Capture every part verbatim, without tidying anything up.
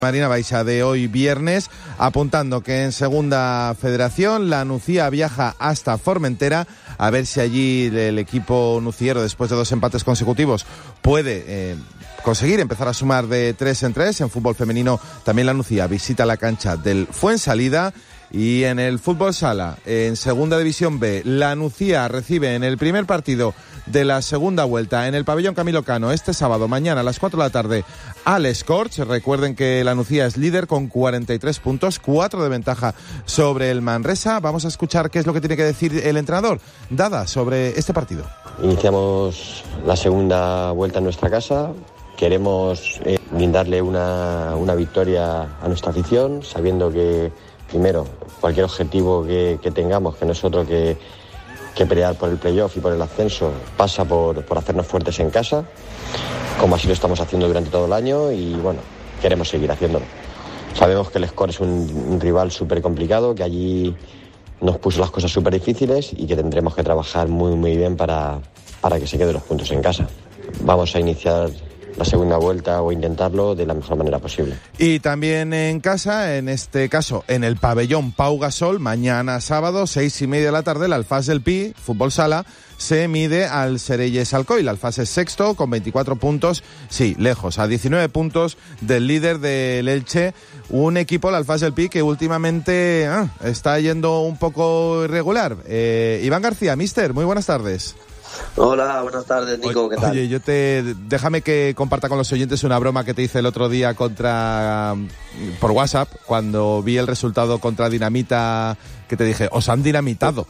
Marina Baixa de hoy viernes, apuntando que en Segunda Federación la Nucía viaja hasta Formentera a ver si allí el equipo nuciero, después de dos empates consecutivos, puede eh, conseguir empezar a sumar de tres en tres. En fútbol femenino también la Nucía visita la cancha del Fuensalida. Y en el fútbol sala, en Segunda División B, la Nucía recibe en el primer partido de la segunda vuelta en el pabellón Camilo Cano este sábado, mañana a las cuatro de la tarde, al Scorch. Recuerden que la Nucía es líder con cuarenta y tres puntos, cuatro de ventaja sobre el Manresa. Vamos a escuchar qué es lo que tiene que decir el entrenador Dada sobre este partido. Iniciamos la segunda vuelta en nuestra casa. Queremos eh, brindarle una, una victoria a nuestra afición, sabiendo que primero, cualquier objetivo que, que tengamos, que nosotros que, que pelear por el playoff y por el ascenso, pasa por, por hacernos fuertes en casa, como así lo estamos haciendo durante todo el año, y bueno, queremos seguir haciéndolo. Sabemos que el Score es un, un rival súper complicado, que allí nos puso las cosas súper difíciles y que tendremos que trabajar muy muy bien para, para que se queden los puntos en casa. Vamos a iniciar la segunda vuelta o intentarlo de la mejor manera posible. Y también en casa, en este caso en el pabellón Pau Gasol, mañana sábado, seis y media de la tarde, el Alfás del Pi, fútbol sala, se mide al Sereyes Alcoy. El Alfás es sexto con veinticuatro puntos, sí, lejos, a diecinueve puntos del líder del Elche, un equipo, el Alfás del Pi, que últimamente ah, está yendo un poco irregular. Eh, Iván García, mister, muy buenas tardes. Hola, buenas tardes, Nico, ¿qué tal? Oye, yo te déjame que comparta con los oyentes una broma que te hice el otro día contra por WhatsApp, cuando vi el resultado contra Dinamita, que te dije, os han dinamitado.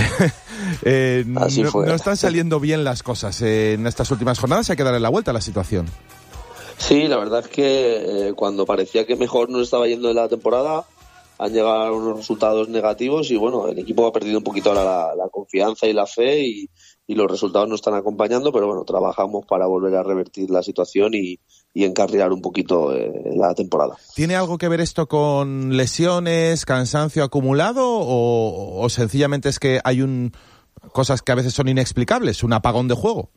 eh, Así no, fue. no están saliendo bien las cosas eh, en estas últimas jornadas, hay que darle la vuelta a la situación. Sí, la verdad es que eh, cuando parecía que mejor nos estaba yendo de la temporada, han llegado unos resultados negativos y bueno, el equipo ha perdido un poquito ahora la, la confianza y la fe y, y los resultados no están acompañando, pero bueno, trabajamos para volver a revertir la situación y, y encarrilar un poquito eh, la temporada. ¿Tiene algo que ver esto con lesiones, cansancio acumulado o, o sencillamente es que hay un cosas que a veces son inexplicables, un apagón de juego?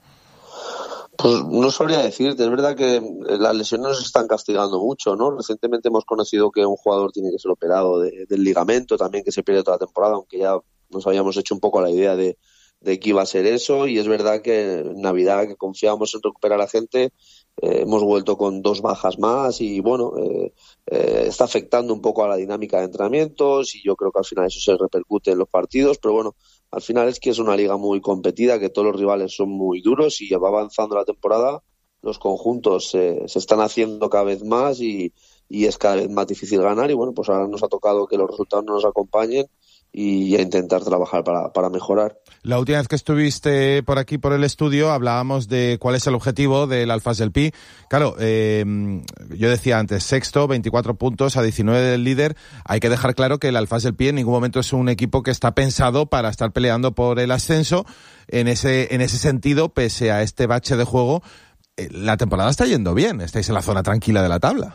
Pues no sabría decirte, es verdad que las lesiones nos están castigando mucho, ¿no? Recientemente hemos conocido que un jugador tiene que ser operado de, del ligamento, también que se pierde toda la temporada, aunque ya nos habíamos hecho un poco la idea de, de que iba a ser eso, y es verdad que en Navidad, que confiábamos en recuperar a la gente, eh, hemos vuelto con dos bajas más y bueno, eh, eh, está afectando un poco a la dinámica de entrenamientos y yo creo que al final eso se repercute en los partidos, pero bueno, al final es que es una liga muy competida, que todos los rivales son muy duros y va avanzando la temporada, los conjuntos eh, se están haciendo cada vez más y, y es cada vez más difícil ganar y bueno, pues ahora nos ha tocado que los resultados no nos acompañen y a intentar trabajar para, para mejorar. La última vez que estuviste por aquí, por el estudio, hablábamos de cuál es el objetivo del Alfás del Pi. Claro, eh, yo decía antes, sexto, veinticuatro puntos a diecinueve del líder. Hay que dejar claro que el Alfás del Pi en ningún momento es un equipo que está pensado para estar peleando por el ascenso. En ese, en ese sentido, pese a este bache de juego, eh, la temporada está yendo bien. Estáis en la zona tranquila de la tabla.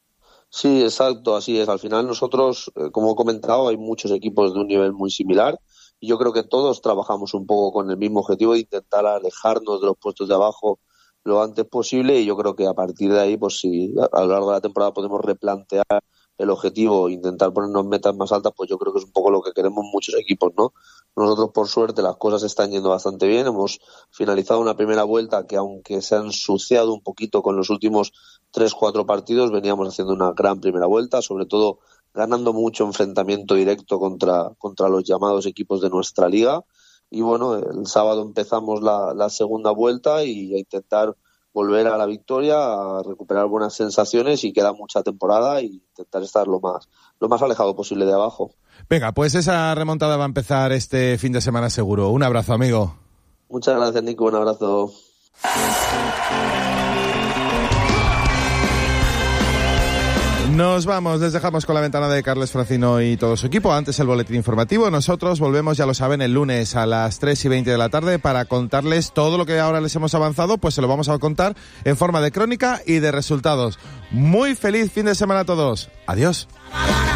Sí, exacto, así es. Al final nosotros, eh, como he comentado, hay muchos equipos de un nivel muy similar y yo creo que todos trabajamos un poco con el mismo objetivo de intentar alejarnos de los puestos de abajo lo antes posible y yo creo que a partir de ahí, pues si a, a lo largo de la temporada podemos replantear el objetivo e intentar ponernos metas más altas, pues yo creo que es un poco lo que queremos muchos equipos, ¿no? Nosotros, por suerte, las cosas están yendo bastante bien. Hemos finalizado una primera vuelta que, aunque se ha ensuciado un poquito con los últimos tres, cuatro partidos, veníamos haciendo una gran primera vuelta, sobre todo ganando mucho enfrentamiento directo contra, contra los llamados equipos de nuestra liga. Y bueno, el sábado empezamos la, la segunda vuelta y a intentar volver a la victoria, a recuperar buenas sensaciones y queda mucha temporada y intentar estar lo más, lo más alejado posible de abajo. Venga, pues esa remontada va a empezar este fin de semana seguro. Un abrazo, amigo. Muchas gracias, Nico. Un abrazo. Nos vamos, les dejamos con la ventana de Carles Francino y todo su equipo. Antes el boletín informativo. Nosotros volvemos, ya lo saben, el lunes a las tres y veinte de la tarde para contarles todo lo que ahora les hemos avanzado. Pues se lo vamos a contar en forma de crónica y de resultados. Muy feliz fin de semana a todos. Adiós.